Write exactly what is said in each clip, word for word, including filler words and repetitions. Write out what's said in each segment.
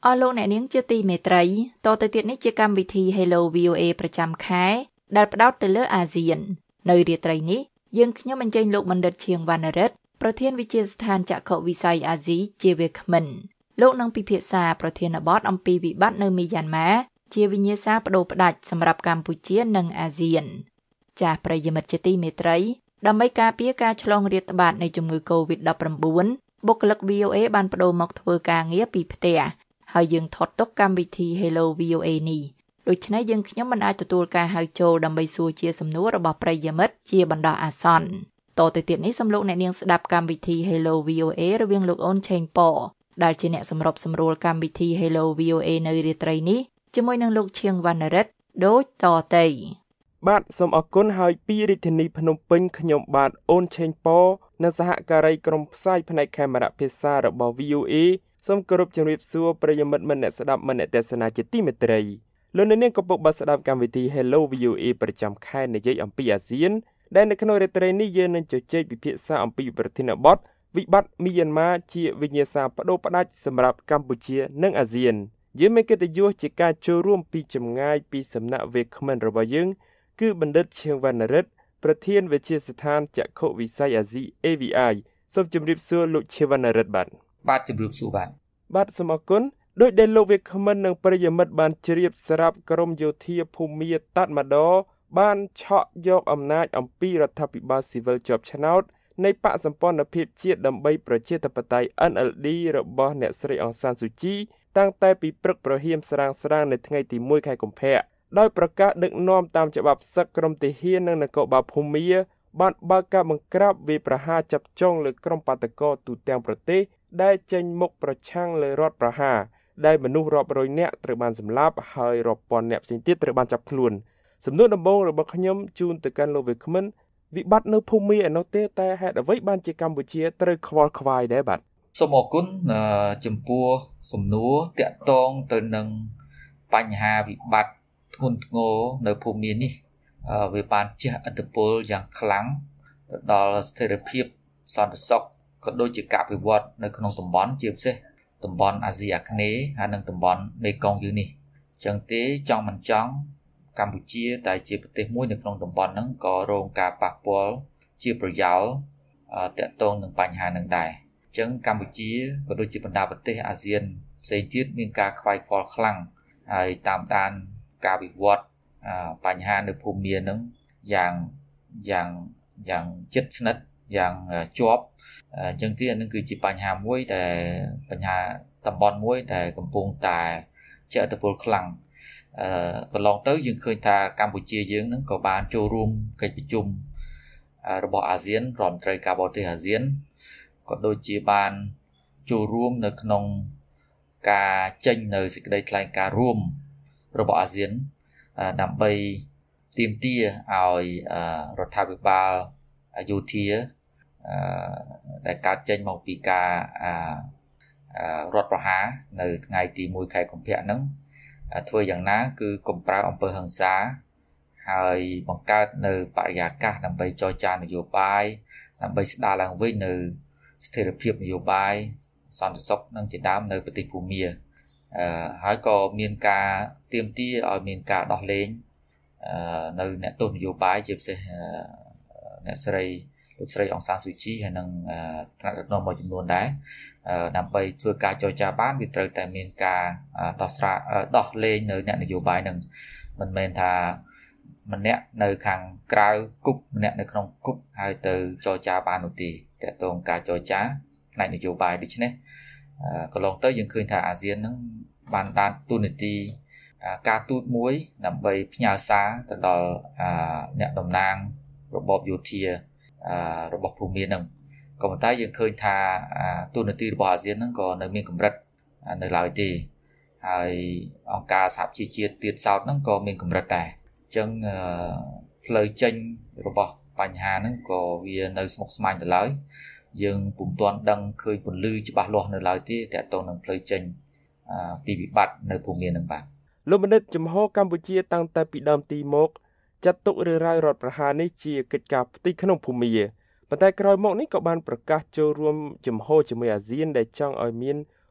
អស់លោកអ្នកនាងជាទីមេត្រីតទៅទៀតនេះជាកម្មវិធី Hello វី អូ เอ ប្រចាំខែដែលផ្ដោតទៅលើអាស៊ាននៅរាត្រីនេះយើងខ្ញុំអញ្ជើញលោកបណ្ឌិតឈៀងវណ្ណរិទ្ធប្រធានវិទ្យាស្ថានចក្ខុវិស័យអាស៊ីជាវាគ្មិនលោកនឹងពិភាក្សាប្រធានបទអំពីវិបត្តិនៅមីយ៉ាន់ម៉ាជាវិញ្ញាសាបដូរផ្ដាច់សម្រាប់កម្ពុជានិងអាស៊ានចាស់ប្រិយមិត្តជាទីមេត្រីដើម្បីការពារការឆ្លងរាតត្បាតនៃជំងឺ កូវីដ ដប់ប្រាំបួន បុគ្គលិក វី អូ เอ បានប្តូរមកធ្វើការងារពីផ្ទះហើយយើងថតទុកកម្មវិធី Hello វី អូ เอ នេះដូច្នេះយើងខ្ញុំមិនអាចទទួលការហៅចូលដើម្បីសួរជាសំណួររបស់ប្រិយមិត្តជាបណ្ដោះអាសន្នតទៅទៀតនេះសូមលោកអ្នកនាងស្ដាប់កម្មវិធី Hello វី អូ เอ រវាងលោកអូនឆេងប៉ដែលជាអ្នកសម្របសម្រួលកម្មវិធី Hello វី អូ เอ នៅរាត្រីនេះជាមួយនឹងលោកឈៀងវណ្ណរិទ្ធដូចតទៅបាទសូមអរគុណហើយពីរាជធានីភ្នំពេញខ្ញុំបាទអូនឆេងប៉និងសហការីក្រុមផ្សាយផ្នែកកាមេរ៉ាភាសារបស់ វី អូ เอ សូមគោរពជម្រាបសួរប្រិយមិត្តអ្នកស្ដាប់មិត្តអ្នកទស្សនាជាទីមេត្រីលោកអ្នកនាងកំពុងបានស្ដាប់កម្មវិធី Hello វី អូ เอ ប្រចាំខែនិយាយអំពីអាស៊ានដែលនៅក្នុងរាត្រីនេះយើងនឹងជជែកពិភាក្សាអំពីប្រធានបទវិបត្តិមីយ៉ាន់ម៉ាជាវិញ្ញាសាបដូរផ្ដាច់សម្រាប់កម្ពុជានិងអាស៊ានយើងមានកិត្តិយសជាការចូលរួមពីចម្ងាយពីសំណាក់វាគ្មិនរបស់យើងគឺបណ្ឌិតឈៀងវណ្ណរិទ្ធប្រធានវិទ្យាស្ថានចក្ខុវិស័យអាស៊ី เอ វី ไอ សូមជម្រាបសួរលោកឈៀងវណ្ណរិទ្ធបាទបាទជម្រាបសួរបាទបាទសូមអរគុណដោយដែលលោកវាគ្មិននិងប្រិយមិត្តបានជ្រាបស្រាប់ក្រមយោធាភូមាតាត់ម៉ាដរបានឆក់យកអំណាចអំពីរដ្ឋាភិបាលស៊ីវិលជាប់ឆ្នោតនៃបកសម្ព័ន្ធភាពជាតិដើម្បីប្រជាធិបតេយ្យ អិន អែល ឌី របស់អ្នកស្រីអង្សានស៊ូជីតាំងតែពីព្រឹកប្រហៀមស្រាងស្រាងនៅថ្ងៃទីមួយខែកុម្ភៈដោយប្រកាសដឹកនាំតាមច្បាប់សឹកក្រមទាហាននិងនគរបាលភូមាបានបើកការបង្ក្រាបវាយប្រហារចាប់ចុងលើក្រុមបាតកោទូទាំងប្រទេសដែលចេញមុខប្រឆាំងលើរដ្ឋប្រហារដែលមនុស្សរាប់រយនាក់ត្រូវបានសម្លាប់ហើយរាប់ពាន់នាក់ផ្សេងទៀតត្រូវបានចាប់ខ្លួនសំណួរដំបូងរបស់ខ្ញុំជូនទៅកាន់លោកវាគ្មិនវិបត្តិនៅភូមាឯនោះទេតែហេតុអ្វីបានជាកម្ពុជាត្រូវខ្វល់ខ្វាយដែរបាទសូមអរគុណចំពោះសំណួរតាក់ទងទៅនឹងបញ្ហាវិបត្តិធ្ងន់ធ្ងរនៅភូមានេះវាបានជះឥទ្ធិពលយ៉ាងខ្លាំងទៅដល់ស្ថិរភាពសន្តិសុខក៏ដូចជាការវិវត្តនៅក្នុងតំបន់ជាពិសេសតំបន់អាស៊ីអាគ្នេយ៍ហើយនិងតំបន់មេគង្គយើងនេះអញ្ចឹងទេចង់មិនចង់កម្ពុជាតែជាប្រទេសមួយនៅក្នុងតំបន់ហ្នឹងក៏រងការប៉ះពាល់ជាប្រយោលតាក់ទងនឹងបញ្ហានឹងដែរអញ្ចឹងកម្ពុជាក៏ដូចជាបណ្ដាប្រទេសអាស៊ានផ្សេងទៀតមានការខ្វាយខ្វល់ខ្លាំងហើយតាមដានការវិវត្តបញ្ហានៅភូមាហ្នឹងយ៉ាងយ៉ាងយ៉ាងជិតស្និទ្ធយ៉ាងជាប់អញ្ចឹងទីអានឹងគឺជាបញ្ហាមួយដែលបញ្ហាតំបន់មួយដែលកំពុងតែជះឥទ្ធិពលខ្លាំងអឺកន្លងទៅយើងឃើញថាកម្ពុជាយើងនឹងក៏បានចូលរួមកិច្ចប្រជុំរបស់អាស៊ានរដ្ឋមន្ត្រីការបរទេសអាស៊ានក៏ដូចជាបានចូលរួមនៅក្នុងការចេញនៅសេចក្តីថ្លែងការណ៍រួមរបស់អាស៊ានដើម្បីទាមទារឲ្យរដ្ឋាភិបាលយោធាដែលកើតចេញមកពីការរដ្ឋប្រហារនៅថ្ងៃទីមួយខែកុម្ភៈហ្នឹងធ្វើយ៉ាងណាគឺកុំប្រើអំពើហិង្សាហើយបង្កើតនៅបរិយាកាសដើម្បីចរចានយោបាយដើម្បីស្ដារឡើងវិញនៅស្ថិរភាពនយោបាយសន្តិសុខនិងជាដើមនៅប្រទេសភូមាហើយក៏មានការទាមទារឲ្យមានការដោះលែងនៅអ្នកទស្សនយោបាយជាពិសេសអ្នកស្រីលោកស្រីអង្សានស៊ូជីហើយនិងថ្នាក់ដឹកនាំមួយចំនួនដែរដើម្បីធ្វើការចរចាបានវាត្រូវតែមានការដោះស្រាយដោះលែងនៅអ្នកនយោបាយនឹងមិនមែនថាម្នាក់នៅខាងក្រៅគុកម្នាក់នៅក្នុងគុកហើយទៅចរចាបាននោះទេតើតើការចរចាផ្នែកនយោបាយដូច្នេះកន្លងទៅយើងឃើញថាអាស៊ាននឹងបានដានទូនាទីការទូតមួយដើម្បីផ្ញើសារទៅដល់អ្នកតំណាងរបបយោធារបស់ភូមានឹងក៏ប៉ុន្តែយើងឃើញថាទូនាទីរបស់អាស៊ាននឹងក៏នៅមានកម្រិតនៅឡើយទេហើយអង្គការសហជីវជាតិទៀតសោតនឹងក៏មានកម្រិតដែរអញ្ចឹងផ្លូវចេញរបស់បញ្ហាហ្នឹងក៏វានៅស្មុគស្មាញទៅឡើយយើងពុំទាន់ដឹងឃើញពន្លឺច្បាស់លាស់នៅឡើយទេតើតើនឹងផ្លូវចេញពីវិបត្តិនៅភូមានឹងបាទលោកបណ្ឌិតចំហកម្ពុជាតាំងតែពីដើមទីមកចាត់ទុករឿងរ៉ាវរដ្ឋប្រហារនេះជាកិច្ចការផ្ទៃក្នុងភូមាប៉ុន្តែក្រោយមកនេះក៏បានប្រកាសចូលរួមចំហជាមួយអាស៊ានដែលចង់ឲ្យមាន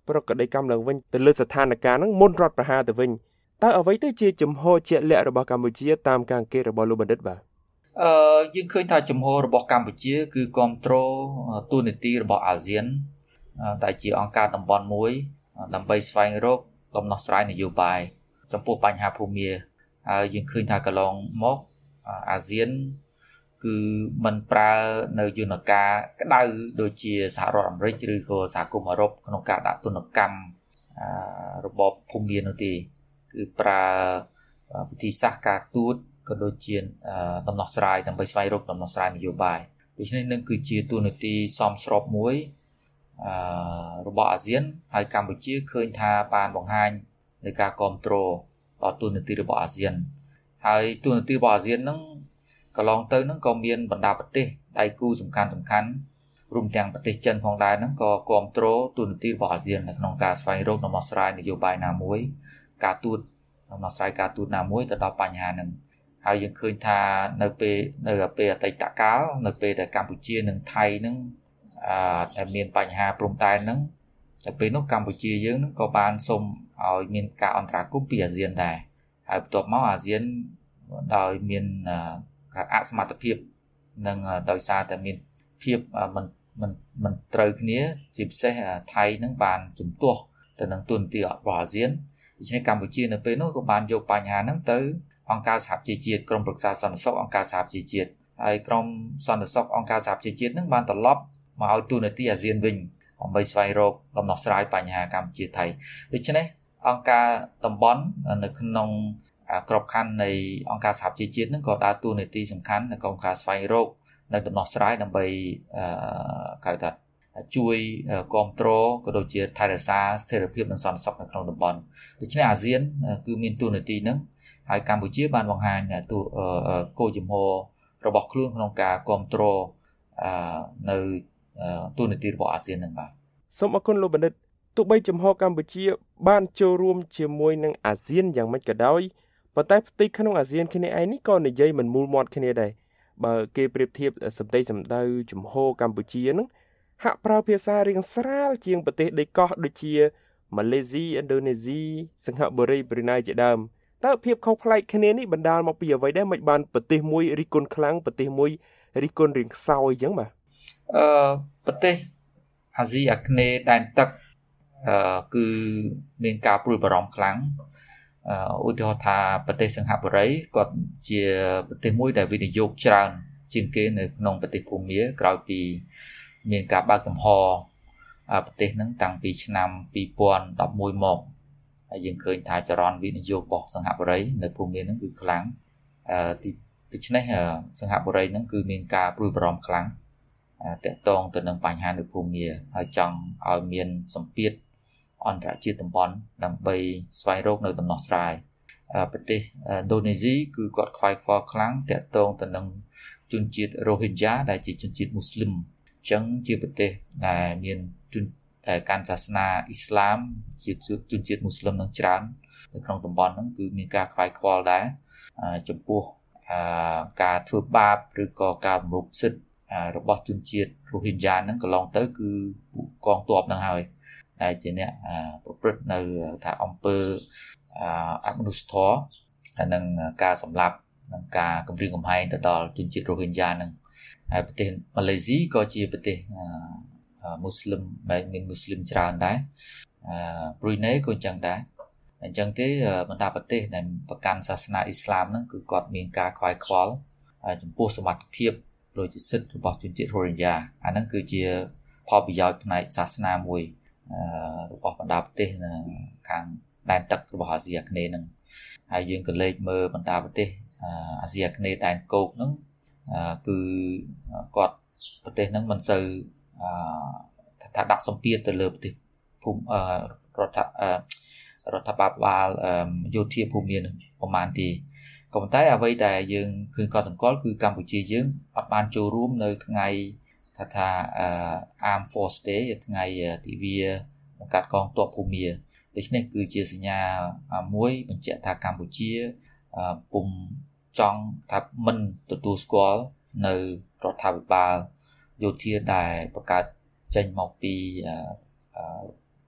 ប្រកបដោយកម្មឡើងវិញទៅលើស្ថានភាពហ្នឹងមុនរដ្ឋប្រហារទៅវិញតើអ្វីទៅជាជំហរជាក់លាក់របស់កម្ពុជាតាមការអង្កេតរបស់លោកបណ្ឌិតបាទអឺយើងឃើញថាជំហររបស់កម្ពុជាគឺគ្រប់គ្រងទូនីតិរបស់អាស៊ានដែលជាអង្គការតំបន់មួយដើម្បីស្វែងរកដំណោះស្រាយនយោបាយចំពោះបញ្ហាភូមិហើយយើងឃើញថាកន្លងមកអាស៊ានគឺមិនប្រើនៅយន្តការក្តៅដូចជាសហរដ្ឋអាមេរិកឬក៏សហគមន៍អឺរ៉ុបក្នុងការដាក់ទណ្ឌកម្មរបបភូមិនោះទេគឺប្រើវិធីសាស្ត្រការទូតក៏ដូចជាដំណោះស្រាយដើម្បីស្វែងរកដំណោះស្រាយនយោបាយដូច្នេះនឹងគឺជាទូនាទីសមស្របមួយអឺរបស់អាស៊ានហើយកម្ពុជាឃើញថាបានបង្ហាញនៃការគ្រប់គ្រងដល់ទូនាទីរបស់អាស៊ានហើយទូនាទីរបស់អាស៊ានហ្នឹងកន្លងទៅហ្នឹងក៏មានបណ្ដាប្រទេសដៃគូសំខាន់សំខាន់រួមទាំងប្រទេសចិនផងដែរហ្នឹងក៏គ្រប់គ្រងទូនាទីរបស់អាស៊ាននៅក្នុងការស្វែងរកដំណោះស្រាយនយោបាយណាមួយការទូតដំណោះស្រាយការទូតណាមួយទៅដល់បញ្ហាហ្នឹងហើយយើងឃើញថានៅពេលនៅពេលអតីតកាលនៅពេលដែលកម្ពុជានិងថៃហ្នឹងអឺដែលមានបញ្ហាព្រំដែនហ្នឹងតែពេលនោះកម្ពុជាយើងហ្នឹងក៏បានសុំឲ្យមានការអន្តរាគមន៍ពីអាស៊ានដែរហើយបន្ទាប់មកអាស៊ានដោយមានការអសមត្ថភាពនិងដោយសារតែមានភាពមិនមិនមិនត្រូវគ្នាជាពិសេសថៃហ្នឹងបានជំទាស់ទៅនឹងទូនាទីរបស់អាស៊ានដូច្នេះកម្ពុជានៅពេលនោះក៏បានយកបញ្ហាហ្នឹងទៅអង្គការសហប្រជាជាតិក្រុមប្រឹក្សាសន្តិសុខអង្គការសហប្រជាជាតិហើយក្រុមសន្តិសុខអង្គការសហប្រជាជាតិហ្នឹងបានត្រឡប់មកឲ្យទូនាទីអាស៊ានវិញដើម្បីស្វែងរកដំណោះស្រាយបញ្ហាកម្ពុជាថៃដូច្នេះអង្គការតំបន់នៅក្នុងក្របខ័ណ្ឌនៃអង្គការសហប្រជាជាតិហ្នឹងក៏ដើរតួនាទីសំខាន់នៅក្នុងការស្វែងរកនៅដំណោះស្រាយដើម្បីអឺហៅថាជួយគ្រប់គ្រងក៏ដូចជាថែរក្សាស្ថិរភាពនិងសន្តិសុខនៅក្នុងតំបន់ដូច្នេះអាស៊ានគឺមានតួនាទីហ្នឹងហើយកម្ពុជាបានបង្ហាញទូគោលជំហររបស់ខ្លួនក្នុងការគ្រប់គ្រងអឺនៅទូនាទីរបស់អាស៊ានហ្នឹងបាទសូមអរគុណលោកបណ្ឌិតទោះបីជំហរកម្ពុជាបានចូលរួមជាមួយនឹងអាស៊ានយ៉ាងម៉េចក៏ដោយប៉ុន្តែផ្ទៃក្នុងអាស៊ានគ្នាឯងនេះក៏និយាយមិនមូលមាត់គ្នាដែរបើគេប្រៀបធៀបសម្ដីសម្ដៅជំហរកម្ពុជាហ្នឹងហាក់ប្រើភាសារៀងស្រាលជាងប្រទេសដីកោះដូចជាម៉ាឡេស៊ីឥណ្ឌូនេស៊ីសិង្ហបុរីប្រ៊ុយណៃជាដើមតើភាពខុសប្លែកគ្នានេះបណ្ដាលមកពីអ្វីដែរមិនបានប្រទេសមួយរិះគន់ខ្លាំងប្រទេសមួយរិះគន់រៀងខ្សោយអញ្ចឹងបាទអឺប្រទេសអាស៊ីអាគ្នេយ៍ដែនទឹកអឺគឺមានការព្រួយបារម្ភខ្លាំងអឺឧទាហរណ៍ថាប្រទេសសិង្ហបុរីគាត់ជាប្រទេសមួយដែលវិនិយោគច្រើនជាងគេនៅក្នុងប្រទេសភូមាក្រោយពីមានការបើកចំហប្រទេសហ្នឹងតាំងពីឆ្នាំពីរពាន់ដប់មួយមកហើយយើងឃើញថាចរន្តវិនិយោគរបស់សិង្ហបុរីនៅភូមាហ្នឹងគឺខ្លាំងអឺដូច្នេះសិង្ហបុរីហ្នឹងគឺមានការព្រួយបារម្ភខ្លាំងតាក់ទងទៅនឹងបញ្ហានៅភូមាហើយចង់ឲ្យមានសម្ពាធអន្តរជាតិតំបន់ដើម្បីស្វែងរកនៅដំណោះស្រាយប្រទេសឥណ្ឌូនេស៊ីគឺគាត់ខ្វាយខ្វល់ខ្លាំងតាក់ទងទៅនឹងជនជាតិ Rohingya ដែលជាជនជាតិមូស្លីមអញ្ចឹងជាប្រទេសដែលមានជនតែកាន់សាសនាអ៊ីស្លាមជាជនជាតិមូស្លីមនឹងច្រើននៅក្នុងតំបន់ហ្នឹងគឺមានការខ្វាយខ្វល់ដែរចំពោះការធ្វើបាបឬក៏ការរំលោភសិទ្ធិរបស់ជនជាតិ Rohingya ហ្នឹងកន្លងទៅគឺកងទ័ពហ្នឹងហើយដែលជាអ្នកប្រព្រឹត្តនៅថាអំពើអមនុស្សធម៌ហើយនឹងការសម្លាប់និងការគំរាមកំហែងទៅដល់ជនជាតិ Rohingya ហ្នឹងហើយប្រទេសម៉ាឡេស៊ីក៏ជាប្រទេសមូស្លីមដែលមានមូស្លីមច្រើនដែរអឺប្រ៊ុយណេក៏អញ្ចឹងដែរអញ្ចឹងទេបណ្ដាប្រទេសដែលប្រកាន់សាសនាអ៊ីស្លាមហ្នឹងគឺគាត់មានការខ្វាយខ្វល់ចំពោះសមត្ថភាពដូចជាសិទ្ធិរបស់ជនជាតិ Rohingya អាហ្នឹងគឺជាផលប្រយោជន៍ផ្នែកសាសនាមួយអឺរបស់បណ្ដាប្រទេសខាងដែនទឹករបស់អាស៊ីអាគ្នេយ៍ហ្នឹងហើយយើងក៏លេខមើលបណ្ដាប្រទេសអាស៊ីអាគ្នេយ៍ដែនគោកហ្នឹងគឺគាត់ប្រទេសហ្នឹងមិនសូវអឺថាដាក់សម្ពាធទៅលើប្រទេសភូមិរដ្ឋរដ្ឋបាលយោធាភូមិនឹងប្រហែលទីក៏ប៉ុន្តែអ្វីដែលយើងឃើញក៏សង្កល់គឺកម្ពុជាយើងអត់បានចូលរួមនៅថ្ងៃថាថា Armed Force Day ថ្ងៃទិវាបង្កើតកងទ័ពភូមាដូច្នេះគឺជាសញ្ញាមួយបញ្ជាក់ថាកម្ពុជាពុំចង់ថាមិនទទួលស្គាល់នៅរដ្ឋាភិបាលយោធាដែលបង្កើតចេញមកពី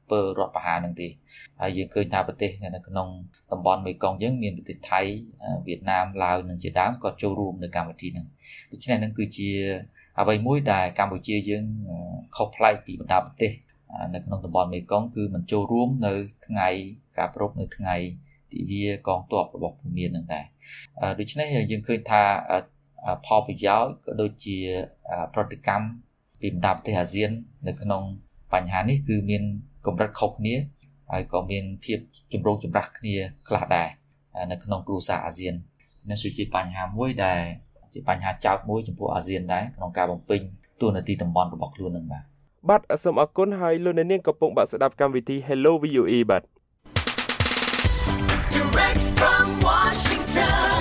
ពើរដ្ឋប្រហារនឹងទេហើយយើងឃើញថាប្រទេសនៅក្នុងតំបន់មេគង្គយើងមានប្រទេសថៃវៀតណាមឡាវនិងជាដើមក៏ចូលរួមនៅកម្មវិធីហ្នឹងដូច្នេះហ្នឹងគឺជាអ្វីមួយដែលកម្ពុជាយើងខុសប្លែកពីបណ្ដាប្រទេសនៅក្នុងតំបន់មេគង្គគឺមិនចូលរួមនៅថ្ងៃការប្រារព្ធនៅថ្ងៃទិវាកងទ័ពរបស់ភូមានឹងដែរដូច្នេះយើងឃើញថាផលប្រយោជន៍ក៏ដូចជាប្រតិកម្មពីបណ្ដាប្រទេសអាស៊ាននៅក្នុងបញ្ហានេះគឺមានកម្រិតខុសគ្នាហើយក៏មានភាពចម្រូងចម្រាសគ្នាខ្លះដែរនៅក្នុងគ្រួសារអាស៊ាននេះគឺជាបញ្ហាមួយដែលជាបញ្ហាចោទមួយចំពោះអាស៊ានដែរក្នុងការបំពេញតួនាទីតំបន់របស់ខ្លួននឹងបាទបាទសូមអរគុណហើយលោកអ្នកនាងកំពុងបានស្ដាប់កម្មវិធី Hello វី អូ អេ បាទ Direct from Washington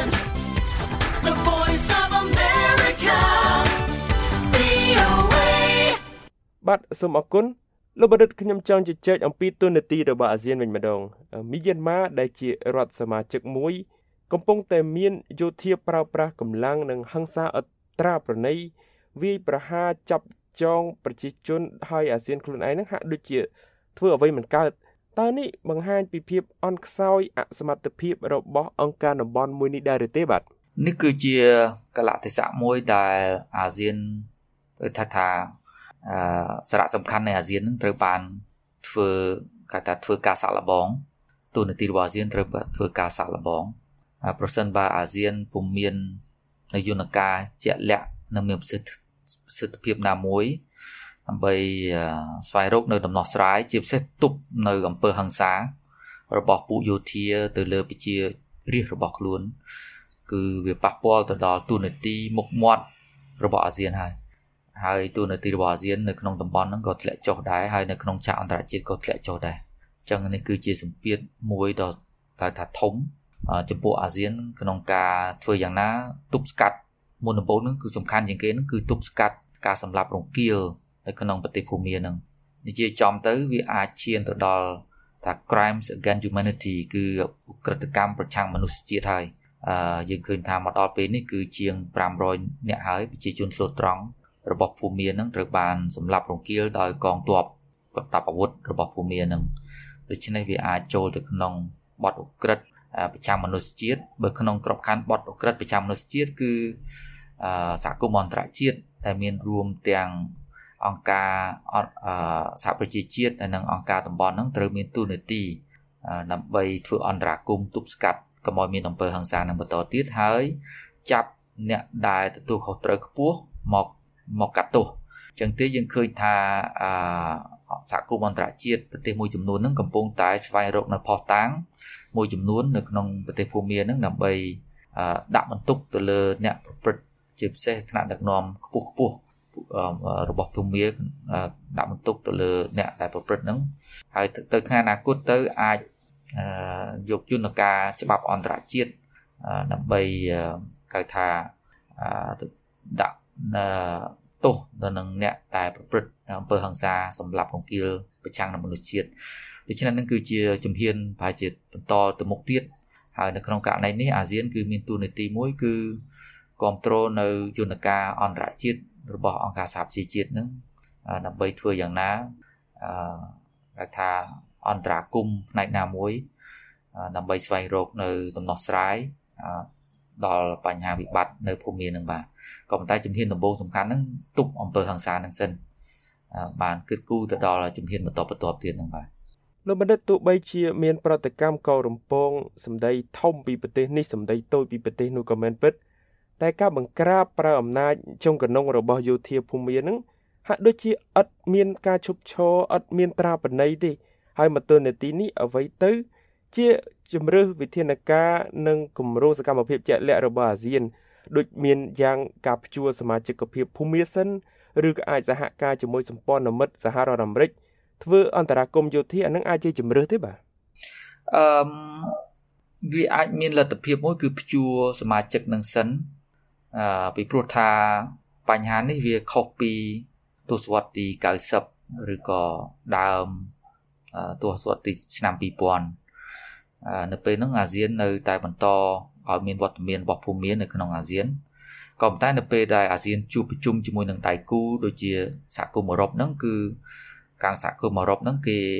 The Voice of America វី អូ អេបាទសូមអរគុណលោកបណ្ឌិតខ្ញុំចង់ជជែកអំពីតួនាទីរបស់អាស៊ានវិញម្ដងមីយ៉ាន់ម៉ាដែលជារដ្ឋសមាជិកមួយកំពុងតែមានយោធាប្រើប្រាស់កម្លាំងនិងហិង្សាអត្រាប្រណីវាយប្រហារចាប់ចងប្រជាជនហើយអាស៊ានខ្លួនឯងនឹងហាក់ដូចជាធ្វើអ្វីមិនកើតតើនេះបង្ហាញពីភាពអន់ខ្សោយអសមត្ថភាពរបស់អង្គការតំបន់មួយនេះដែរទេបាទនេះគឺជាកលៈទេសៈមួយដែលអាស៊ានថាថាអឺសារៈសំខាន់នៃអាស៊ាននឹងត្រូវបានធ្វើគេថាធ្វើការសាកល្បងទូនាទីរបស់អាស៊ានត្រូវធ្វើការសាកល្បងប្រសិនបើអាស៊ានពុំមាននយោបាយការជាក់លាក់និងមានប្រសិទ្ធប្រសិទ្ធភាពណាមួយដើម្បីស្វែងរកនៅដំណោះស្រាយជាពិសេសទប់នៅអំពើហិង្សារបស់ពួកយោធាទៅលើប្រជារាស្ត្ររបស់ខ្លួនគឺវាប៉ះពាល់ទៅដល់ទូនាទីមុខមាត់របស់អាស៊ានហើយហើយទូនាទីរបស់អាស៊ាននៅក្នុងតំបន់ហ្នឹងក៏ធ្លាក់ចុះដែរហើយនៅក្នុងឆាកអន្តរជាតិក៏ធ្លាក់ចុះដែរអញ្ចឹងនេះគឺជាសម្ពាធមួយដ៏តែថាធំចំពោះអាស៊ានក្នុងការធ្វើយ៉ាងណាទប់ស្កាត់មុនដំបូងហ្នឹងគឺសំខាន់ជាងគេហ្នឹងគឺទប់ស្កាត់ការសម្លាប់រង្គាលនៅក្នុងប្រទេសភូមាហ្នឹងនិយាយចំទៅវាអាចឈានទៅដល់ថា crimes against humanity គឺឧក្រិដ្ឋកម្មប្រឆាំងមនុស្សជាតិហើយអឺយើងឃើញថាមកដល់ពេលនេះគឺជាងfive hundredនាក់ហើយប្រជាជនស្លូតត្រង់របស់ភូមាហ្នឹងត្រូវបានសម្លាប់រង្គាលដោយកងទ័ពកតាបអាវុធរបស់ភូមាហ្នឹងដូច្នេះវាអាចចូលទៅក្នុងបទឧក្រិដ្ឋប្រឆាំងមនុស្សជាតិបើក្នុងក្របខ័ណ្ឌបទឧក្រិដ្ឋប្រឆាំងមនុស្សជាតិគឺសហគមន៍អន្តរជាតិដែលមានរួមទាំងអង្គការសហប្រជាជាតិនិងអង្គការតំបន់ហ្នឹងត្រូវមានតួនាទីដើម្បីធ្វើអន្តរាគមន៍ទប់ស្កាត់កុំឲ្យមានអំពើហិង្សានឹងបន្តទៀតហើយចាប់អ្នកដែលទទួលខុសត្រូវខ្ពស់មកមកកាត់ទោសអញ្ចឹងទេយើងឃើញថាសហគមន៍អន្តរជាតិប្រទេសមួយចំនួនហ្នឹងកំពុងតែស្វែងរកនៅផុសតាងមួយចំនួននៅក្នុងប្រទេសភូមាហ្នឹងដើម្បីដាក់បន្ទុកទៅលើអ្នកប្រព្រឹត្តជាពិសេសថ្នាក់ដឹកនាំខ្ពស់ខ្ពស់របស់ភូមាដាក់បន្ទុកទៅលើអ្នកដែលប្រព្រឹត្តហ្នឹងហើយទៅថ្ងៃអនាគតទៅអាចយកយន្តការច្បាប់អន្តរជាតិដើម្បីគេថាដាក់ទោសទៅនឹងអ្នកដែលប្រព្រឹត្តអំពើហិង្សាសម្រាប់រង្គាលប្រឆាំងនឹងមនុស្សជាតិដូច្នេះនឹងគឺជាជំហានប្រហែលជាបន្តទៅមុខទៀតហើយនៅក្នុងករណីនេះអាស៊ានគឺមានតួនាទីមួយគឺគ្រប់គ្រងនៅយន្តការអន្តរជាតិរបស់អង្គការសហប្រជាជាតិហ្នឹងដើម្បីធ្វើយ៉ាងណាអឺថាអន្តរាគមន៍ផ្នែកណាមួយដើម្បីស្វែងរកនៅដំណោះស្រាយដល់បញ្ហាវិបត្តិនៅភូមានឹងបាទក៏ប៉ុន្តែជំហានដំបូងសំខាន់ហ្នឹងទប់អំពើហិង្សានឹងសិនបានគិតគូរទៅដល់ជំហានបន្តបន្ទាប់ទៀតហ្នឹងបាទលោកបណ្ឌិតទោះបីជាមានប្រតិកម្មកោរំពងសម្ដីធំពីប្រទេសនេះសម្ដីតូចពីប្រទេសនោះក៏មែនពិតតែការបង្ក្រាបប្រើអំណាចចុងកណ្ដុងរបស់យោធាភូមានឹងហាក់ដូចជាឥតមានការឈប់ឈរឥតមានត្រាប្រណីទេហើយមកទល់នាទីនេះអ្វីទៅជាជំរឿសវិធានការនិងគម្រោងសកម្មភាពជាក់លាក់របស់អាស៊ានដូចមានយ៉ាងការព្យួរសមាជិកភាពភូមាសិនឬក៏អាចសហការជាមួយសម្ព័ន្ធមិត្តសហរដ្ឋអាមេរិកធ្វើអន្តរាគមន៍យោធាអានឹងអាចជាជំរឿសទេបាទអឺវាអាចមានលទ្ធភាពមួយគឺព្យួរសមាជិកនឹងសិនអឺពីព្រោះថាបញ្ហានេះវាខុសពីទសវត្សរ៍ទីninetyឬក៏ដើមទសវត្សរ៍ទីឆ្នាំtwo thousandនៅពេលហ្នឹងអាស៊ាននៅតែបន្តឲ្យមានវត្តមានរបស់ភូមានៅក្នុងអាស៊ានក៏ប៉ុន្តែនៅពេលដែលអាស៊ានជួបប្រជុំជាមួយនឹងដៃគូដូចជាសហគមន៍អឺរ៉ុបហ្នឹងគឺខាងសហគមន៍អឺរ៉ុបហ្នឹងគេ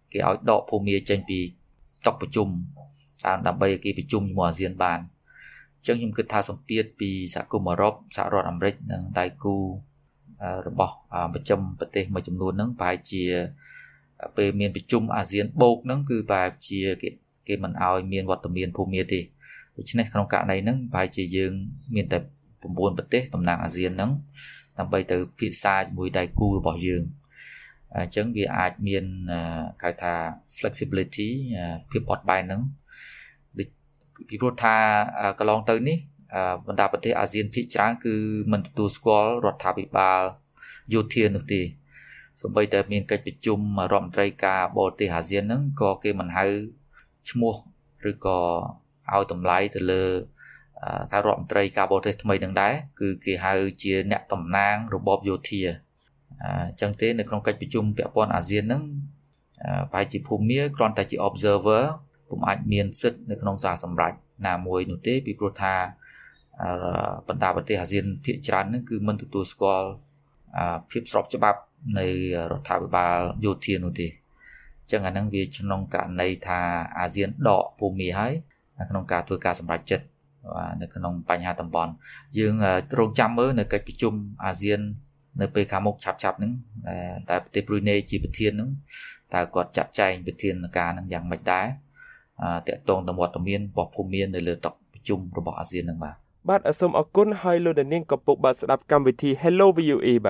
គេឲ្យដកភូមាចេញពីតុប្រជុំតាមដើម្បីគេប្រជុំជាមួយអាស៊ានបានអញ្ចឹងខ្ញុំគិតថាសម្ពាធពីសហគមន៍អឺរ៉ុបសហរដ្ឋអាមេរិកនិងដៃគូរបស់ប្រចាំប្រទេសមួយចំនួនហ្នឹងប្រហែលជាពេលមានប្រជុំអាស៊ានបូកហ្នឹងគឺប្រហែលជាគេគេមិនឲ្យមានវត្តមានភូមាទេដូច្នេះក្នុងករណីហ្នឹងប្រហែលជាយើងមានតែ9ប្រទេសតំណាងអាស៊ានហ្នឹងដើម្បីទៅពិភាក្សាជាមួយដៃគូរបស់យើងអញ្ចឹងវាអាចមានគេថា flexibility ភាពបត់បែនហ្នឹងពីព្រោះថាកន្លងទៅនេះបណ្ដាប្រទេសអាស៊ានភាគច្រើនគឺមិនទទួលស្គាល់រដ្ឋាភិបាលយោធានោះទេសូម្បីតែមានកិច្ចប្រជុំរដ្ឋមន្ត្រីការបរទេសអាស៊ានហ្នឹងក៏គេមិនហៅឈ្មោះឬក៏ឲ្យតម្លៃទៅលើថារដ្ឋមន្ត្រីការបរទេសថ្មីនឹងដែរគឺគេហៅជាអ្នកតំណាងរបបយោធាអញ្ចឹងទេនៅក្នុងកិច្ចប្រជុំពាក់ព័ន្ធអាស៊ានហ្នឹងប្រហែលជាភូមាគ្រាន់តែជា observer ពុំអាចមានសិទ្ធិនៅក្នុងសារសម្រេចណាមួយនោះទេពីព្រោះថាបណ្ដាប្រទេសអាស៊ានភាគច្រើនហ្នឹងគឺមិនទទួលស្គាល់ភាពស្របច្បាប់នៃរដ្ឋាភិបាលយោធានោះទេអញ្ចឹងអាហ្នឹងវាក្នុងករណីថាអាស៊ានដកភូមាហើយក្នុងការធ្វើការសម្រេចចិត្តនៅក្នុងបញ្ហាតំបន់យើងរងចាំមើលនៅកិច្ចប្រជុំអាស៊ាននៅពេលខាងមុខឆាប់ៗហ្នឹងតែប្រទេសប្រ៊ុយណេជាប្រធានហ្នឹងតើគាត់ចាត់ចែងប្រធានការហ្នឹងយ៉ាងម៉េចដែរតកតងទៅវត្តមានរបស់ភូមានៅលើតុប្រជុំរបស់អាស៊ានហ្នឹងបាទបាទសូមអរគុណហើយលោកនាងកំពុងបានស្ដាប់កម្មវិធី Hello វី អូ เอ បាទ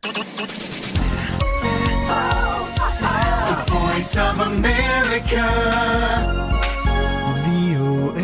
The Voice of America វី អូ เอ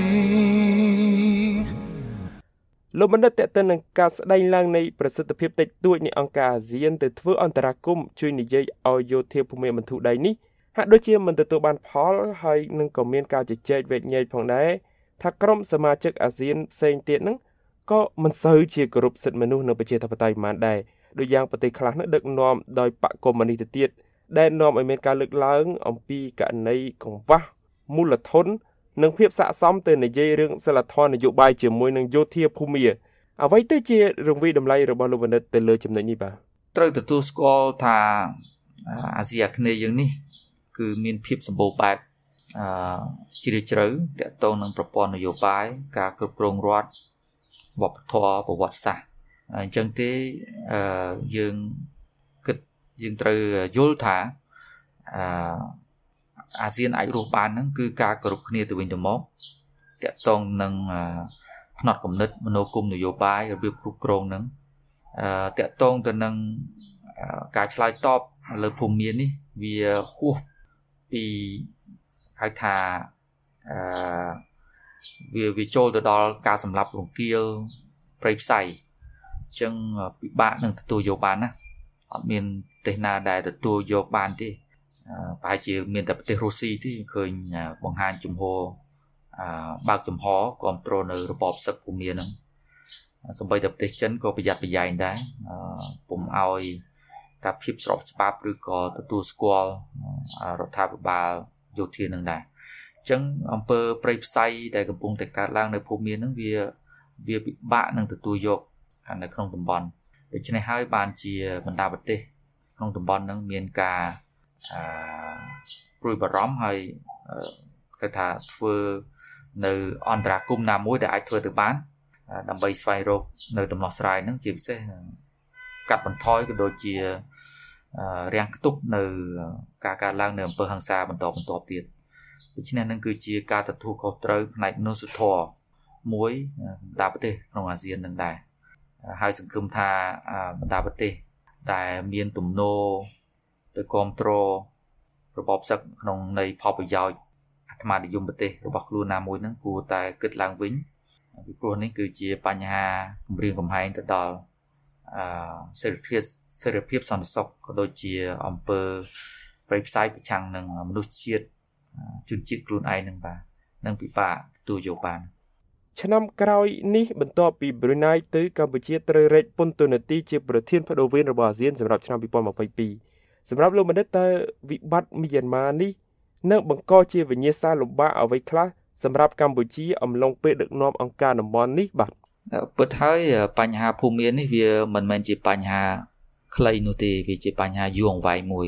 លោកបណ្ឌិតតេតិននឹងការស្ដែងឡើងនៃប្រសិទ្ធភាពតិចតួចនៃអង្គការអាស៊ានទៅធ្វើអន្តរាគមន៍ជួយនិយាយឲ្យយោធាភូមិបន្ធូរដៃនេះហាក់ដូចជាមិនទទួលបានផលហើយនឹងក៏មានការជជែកវែកញែកផងដែរថាក្រុមសមាជិកអាស៊ានផ្សេងទៀតហ្នឹងក៏មិនសូវជាគោរពសិទ្ធិមនុស្សនៅប្រជាធិបតេយ្យប៉ុន្មានដែរដូចយ៉ាងប្រទេសខ្លះនោះដឹកនាំដោយបកកុម្មុយនីសទៅទៀតដែលនាំឲ្យមានការលើកឡើងអំពីករណីកង្វះមូលធននិងភាពស័ក្តិសមទៅនិយាយរឿងសិលធម៌នយោបាយជាមួយនឹងយោធាភូមិអ្វីទៅជារង្វីតម្លៃរបស់លោកបណ្ឌិតទៅលើចំណុចនេះបាទត្រូវទទួលស្គាល់ថាអាស៊ីអាគ្នេយ៍យើងនេះគឺមានភាពសម្បូរបែបអឺជ្រាលជ្រៅទាក់ទងនឹងប្រព័ន្ធនយោបាយការគ្រប់គ្រងរដ្ឋវប្បធម៌ប្រវត្តិសាស្ត្រអញ្ចឹងទេអឺយើងគិតយើងត្រូវយល់ថាអឺអាស៊ានអាចរស់បានហ្នឹងគឺការគោរពគ្នាទៅវិញទៅមកទាក់ទងនឹងផ្នត់គំនិតមនោគមនយោបាយរបៀបគ្រប់គ្រងហ្នឹងអឺទាក់ទងទៅនឹងការឆ្លើយតបលើភូមិមាននេះវាហួសពីហៅថាអឺវាវាចូលទៅដល់ការសម្លាប់រង្គាលព្រៃផ្សៃអញ្ចឹងពិបាកនឹងទទួលយកបានណាអត់មានប្រទេសណាដែលទទួលយកបានទេប្រហែលជាមានតែប្រទេសរុស្ស៊ីទេឃើញបង្ហាញជំហរអឺបើកចំហគ្រប់គ្រងនៅរបបសឹកភូមិហ្នឹងសម្បីតែប្រទេសចិនក៏ប្រយ័ត្នប្រយែងដែរពុំឲ្យការភាពស្របច្បាប់ឬក៏ទទួលស្គាល់រដ្ឋាភិបាលយោធានឹងដែរអញ្ចឹងអំពើព្រៃផ្សៃដែលកំពុងតែកើតឡើងនៅភូមិហ្នឹងវាវាពិបាកនឹងទទួលយកនៅក្នុងតំបន់ដូច្នេះហើយបានជាបណ្ដាប្រទេសក្នុងតំបន់ហ្នឹងមានការអឺព្រួយបារម្ភហើយគេថាធ្វើនៅអន្តរាគមន៍ណាមួយដែលអាចធ្វើទៅបានដើម្បីស្វែងរកនៅដំណោះស្រាយហ្នឹងជាពិសេសកាត់បន្ថយក៏ដូចជារាំងខ្ទប់នៅការកើតឡើងនៅអំពើហិង្សាបន្តបន្តទៀតដូច្នេះនឹងគឺជាការទទួលខុសត្រូវផ្នែកមនុស្សធម៌មួយបណ្ដាប្រទេសក្នុងអាស៊ាននឹងដែរហើយសង្ឃឹមថាបណ្ដាប្រទេសដែលមានទំនោរទៅគ្រប់គ្រងរបបសឹកក្នុងនៃផលប្រយោជន៍អាត្មានិយមប្រទេសរបស់ខ្លួនណាមួយហ្នឹងគួរតែគិតឡើងវិញពីព្រោះនេះគឺជាបញ្ហាគម្រាមកំហែងទៅដល់អឺសេរីភាពសេរីភាពសន្តិសុខក៏ដូចជាអំពើប្រៃផ្សាយប្រឆាំងនឹងមនុស្សជាតិជនជាតិខ្លួនឯងនឹងបាទនឹងពិបាកទទួលយកបានឆ្នាំក្រោយនេះបន្ទាប់ពីប្រ៊ុយណៃទៅកម្ពុជាត្រូវរែកពន្ធនាទីជាប្រធានបដូវវេនរបស់អាស៊ានសម្រាប់ឆ្នាំยี่สิบยี่สิบสองសម្រាប់លោកបណ្ឌិតតើវិបត្តិមីយ៉ាន់ម៉ានេះនឹងបង្កជាវិញ្ញាសាលំបាកអ្វីខ្លះសម្រាប់កម្ពុជាអំឡុងពេលដឹកនាំអង្គការតំបន់នេះបាទពិតហើយបញ្ហាភូមិមាននេះវាមិនមែនជាបញ្ហាខ្លីនោះទេវាជាបញ្ហាយូរអង្វែងមួយ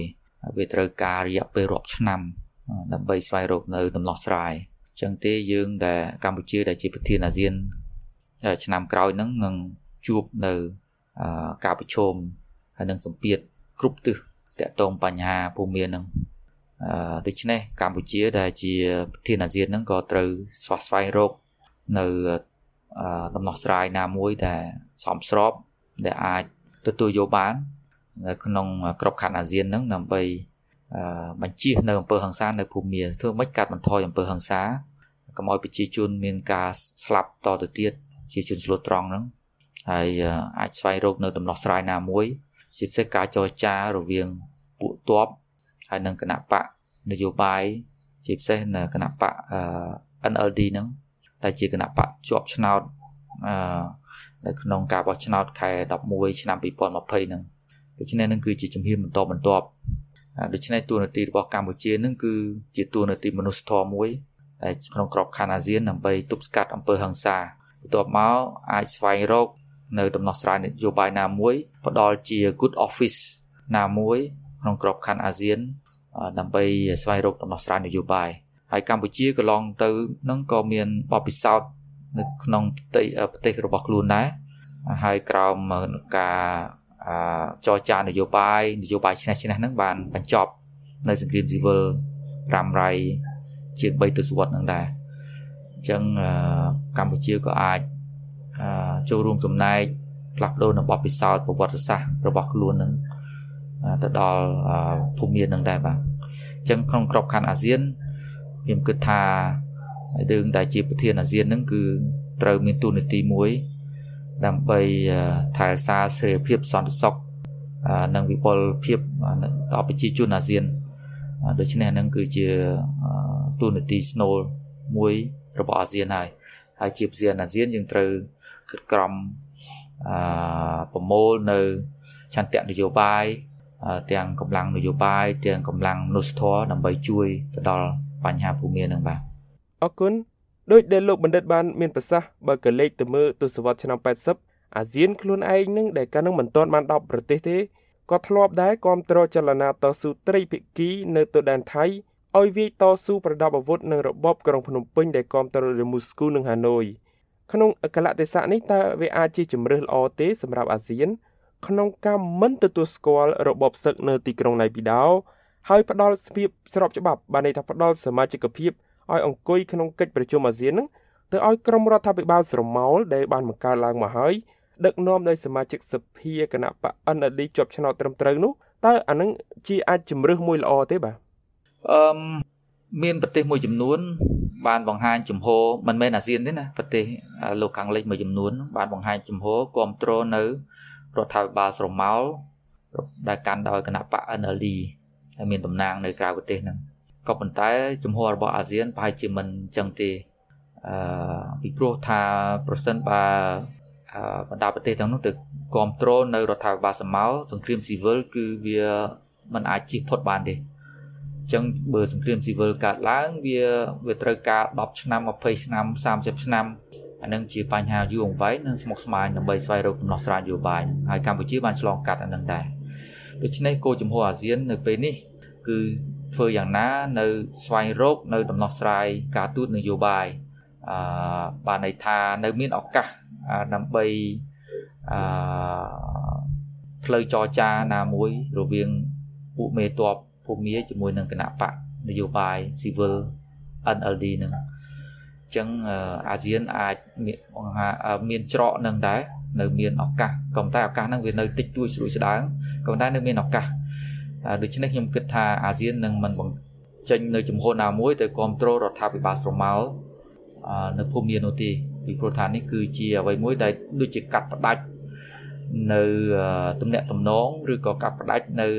វាត្រូវការរយៈពេលរាប់ឆ្នាំដើម្បីស្វែងរកនៅដំណោះស្រាយអញ្ចឹងទេយើងដែលកម្ពុជាដែលជាប្រធានអាស៊ានឆ្នាំក្រោយហ្នឹងនឹងជួបនៅការប្រឈមហើយនឹងសម្ពាធគ្រប់ទិសទាក់ទងបញ្ហាភូមិហ្នឹងដូច្នេះកម្ពុជាដែលជាប្រធានអាស៊ានហ្នឹងក៏ត្រូវស្វះស្វែងរកនៅដំណោះស្រាយណាមួយដែលសមស្របដែលអាចទទួលយកបាននៅក្នុងក្របខ័ណ្ឌអាស៊ានហ្នឹងដើម្បីបញ្ជៀសនៅអំពើហិង្សានៅភូមិធ្វើម៉េចកាត់បន្ថយអំពើហិង្សាកុំឲ្យប្រជាជនមានការស្លាប់តទៅទៀតជាជនស្លូតត្រង់ហ្នឹងហើយអាចស្វែងរកនៅដំណោះស្រាយណាមួយជាពិសេសការចរចារវាងពួកទ័ពហើយនឹងគណៈបកនយោបាយជាពិសេសនៅគណៈបក អិន អែល ឌី ហ្នឹងតែជាគណៈបកជាប់ឆ្នោតនៅក្នុងការបោះឆ្នោតខែដប់មួយឆ្នាំពីរពាន់ម្ភៃហ្នឹងដូច្នេះនឹងគឺជាជំហានបន្តបន្ទាប់ដូច្នេះតួនាទីរបស់កម្ពុជានឹងគឺជាតួនាទីមនុស្សធម៌មួយដែលក្នុងក្របខ័ណ្ឌអាស៊ានដើម្បីទប់ស្កាត់អំពើហិង្សាបន្ទាប់មកអាចស្វែងរកនៅដំណោះស្រាយនយោបាយណាមួយផ្ដល់ជា good office ណាមួយក្នុងក្របខ័ណ្ឌអាស៊ានដើម្បីស្វែងរកដំណោះស្រាយនយោបាយហើយកម្ពុជាកន្លងទៅនឹងក៏មានបទពិសោធន៍នៅក្នុងប្រទេសរបស់ខ្លួនដែរហើយក្រោមការចរចានយោបាយនយោបាយឆ្នះឆ្នះហ្នឹងបានបញ្ចប់នៅសង្គ្រាមស៊ីវិលរ៉ាំរ៉ៃជាងបីទសវត្សរ៍ហ្នឹងដែរអញ្ចឹងកម្ពុជាក៏អាចចូលរួមចំណែកផ្លាស់ប្ដូរនៅបទពិសោធន៍ប្រវត្តិសាស្ត្ររបស់ខ្លួនហ្នឹងទៅដល់ភូមិហ្នឹងដែរបាទអញ្ចឹងក្នុងក្របខ័ណ្ឌអាស៊ានខ្ញុំគិតថាយើងដែលជាប្រធានអាស៊ានហ្នឹងគឺត្រូវមានតួនាទីមួយដើម្បីថែរក្សាសេរីភាពសន្តិសុខនិងវិបុលភាពដល់ប្រជាជនអាស៊ានដូច្នេះហ្នឹងគឺជាតួនាទីស្នូលមួយរបស់អាស៊ានហើយហើយជាប្រធានអាស៊ានយើងត្រូវគិតក្រំប្រមូលនៅឆន្ទៈនយោបាយទាំងកម្លាំងនយោបាយទាំងកម្លាំងមនុស្សធម៌ដើម្បីជួយទៅដល់បញ្ហាភូមិហ្នឹងបាទអរគុណដោយដែលលោកបណ្ឌិតបានមានប្រសាសន៍បើកលេខទៅមើលទសវត្សរ៍ឆ្នាំแปดสิบអាស៊ានខ្លួនឯងនឹងដែលកាលនឹងមិនទាន់បានដល់ប្រទេសទេក៏ធ្លាប់ដែរគាំទ្រចលនាតស៊ូត្រីភាគីនៅទៅដែនថៃឲ្យវាយតស៊ូប្រដាប់អាវុធនឹងរបបក្រុងភ្នំពេញដែលគាំទ្រលើមូស្គូនិងហាណូយក្នុងកលៈទេសៈនេះតើវាអាចជាជំរើសល្អទេសម្រាប់អាស៊ានក្នុងការមិនទទួលស្គាល់របបសឹកនៅទីក្រុងណៃពីដោហើយផ្ដល់ភាពស្របច្បាប់បានន័យថាផ្ដល់សមាជិកភាពឲ្យអង្គុយក្នុងកិច្ចប្រជុំអាស៊ាននឹងទៅឲ្យក្រុមរដ្ឋាភិបាលស្រមោលដែលបានបង្កើតឡើងមកហើយដឹកនាំដោយសមាជិកសភាគណៈបក អិន អែល ឌី ជាប់ឆ្នោតត្រឹមត្រូវនោះតើអានឹងជាអាចជំរើសមួយល្អទេបាទអឺមានប្រទេសមួយចំនួនបានបង្ហាញជំហរមិនមែនអាស៊ានទេណាប្រទេសលោកខាងលិចមួយចំនួនបានបង្ហាញជំហរគ្រប់គ្រងនៅរដ្ឋាភិបាលស្រមោលដែលកាន់ដោយគណៈបក អិន អែល ឌី ហើយមានតំណាងនៅក្រៅប្រទេសហ្នឹងក៏ប៉ុន្តែជំហររបស់អាស៊ានប្រហែលជាមិនអញ្ចឹងទេអឺពីព្រោះថាប្រសិនបើបណ្ដាប្រទេសទាំងនោះទៅគ្រប់គ្រងនៅរដ្ឋាភិបាលសមោលសង្គ្រាមស៊ីវិលគឺវាមិនអាចជៀសផុតបានទេអញ្ចឹងបើសង្គ្រាមស៊ីវិលកើតឡើងវាវាត្រូវការដប់ឆ្នាំម្ភៃឆ្នាំសាមសិបឆ្នាំអានឹងជាបញ្ហាយូរអង្វែងនិងស្មុគស្មាញដើម្បីស្វែងរកដំណោះស្រាយនយោបាយហើយកម្ពុជាបានឆ្លងកាត់អានឹងដែរដូច្នេះគោលជំហរអាស៊ាននៅពេលនេះគឺធ្វើយ៉ាងណានៅស្វែងរកនៅដំណោះស្រាយការទូតនយោបាយអឺបានន័យថានៅមានឱកាសដើម្បីអឺផ្លូវចរចាណាមួយរវាងពួកមេតបភូមិជាមួយនឹងគណៈបកនយោបាយស៊ីវិល អិន អែល ឌី នឹងអញ្ចឹងអាស៊ានអាចមានច្រកនឹងដែរនៅមានឱកាសក៏តែឱកាសហ្នឹងវានៅតិចតួចស្រួយស្ដើងក៏តែនៅមានឱកាសដូច្នេះខ្ញុំគិតថាអាស៊ាននឹងមិនបង្ចេញនៅជំហរណាមួយទៅគ្រប់គ្រងរដ្ឋាភិបាលស្រមោលនៅភូមិនោះទេពីព្រោះថានេះគឺជាអ្វីមួយដែលដូចជាកាត់ផ្ដាច់នៅទំនាក់ទំនងឬក៏កាត់ផ្ដាច់នៅ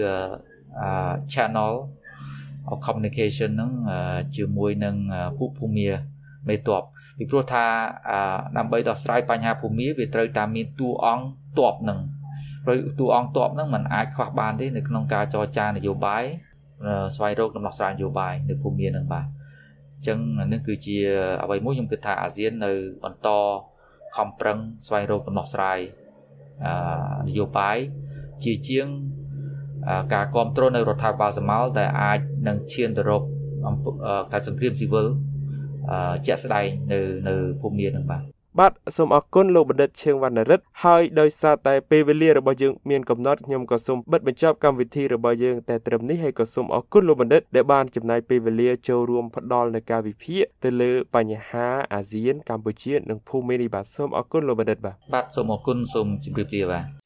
channel of communication ហ្នឹងជាមួយនឹងពួកភូមិមេតបពីព្រោះថាដើម្បីដោះស្រាយបញ្ហាភូមិវាត្រូវតែមានតួអង្គតបនឹងព្រោះតួអង្គតបហ្នឹងมันអាចខ្វះបានទេនៅក្នុងការចរចានយោបាយស្វែងរកដំណោះស្រាយនយោបាយនៅភូមិហ្នឹងបាទអញ្ចឹងនេះគឺជាអ្វីមួយខ្ញុំគិតថាអាស៊ាននៅបន្តខំប្រឹងស្វែងរកដំណោះស្រាយនយោបាយជាជាងការគ្រប់គ្រងនៅរដ្ឋាភិបាលសម្មាល់ដែលអាចនឹងឈានទៅរកការសង្គ្រាមស៊ីវិលជាក់ស្ដែងនៅនៅភូមិមាននឹងបាទបាទសូមអរគុណលោកបណ្ឌិតឈៀងវណ្ណរិទ្ធហើយដោយសារតែពេលវេលារបស់យើងមានកំណត់ខ្ញុំក៏សូមបិទបញ្ចប់កម្មវិធីរបស់យើងតែត្រឹមនេះហើយក៏សូមអរគុណលោកបណ្ឌិតដែលបានចំណាយពេលវេលាចូលរួមផ្ដល់នៅការវិភាគទៅលើបញ្ហាអាស៊ានកម្ពុជានិងភូមិនេះបាទសូមអរគុណលោកបណ្ឌិតបាទបាទសូមអរគុណសូមជម្រាបលាបាទ